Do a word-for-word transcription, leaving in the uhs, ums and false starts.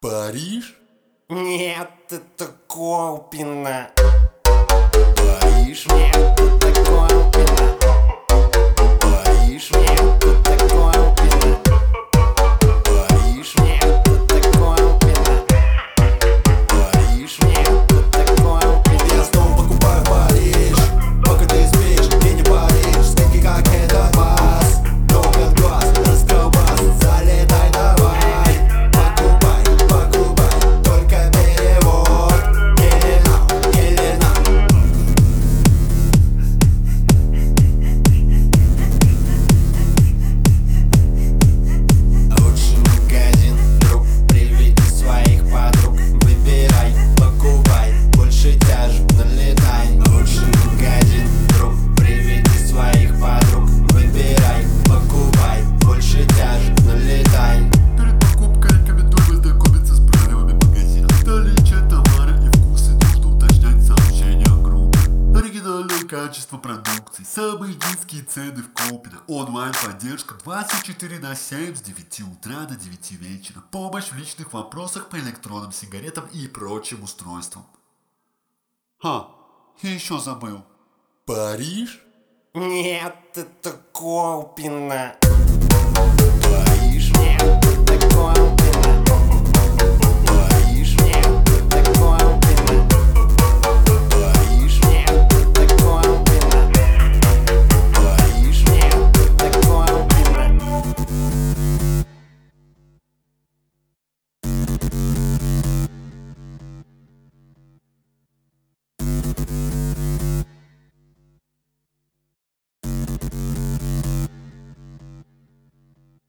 Париж? Нет, это Колпино. Париж? Нет, это Колпино. Париж? Нет, это Колпино. Париж? Нет, это Колпино. Париж? Нет, это Колпино. Я снова покупаю Париж. Пока ты спишь, и не Париж. Скидки как этот бас. Долго глаз, расколбас. Залетай давай. Покупай, покупай. Только перевод. Или нам, или нам. Лучший магазин, друг, приведи своих подруг. Выбирай, покупай, больше тяжек налетай. Лучший магазин, друг, приведи своих подруг. Выбирай, покупай, больше тяжек налетай. Перед покупкой рекомендую ознакомиться с правилами магазина. Наличие товара и вкусы нужно уточнять сообщения группы. Оригинальное качество продукции, самые низкие цены в Колпино, онлайн-поддержка двадцать четыре на семь с девяти утра до девяти вечера, помощь в личных вопросах по электронным сигаретам и прочим устройствам. Ха, я еще забыл. Париж? Нет, это Колпино. Париж? Нет, это Колпино.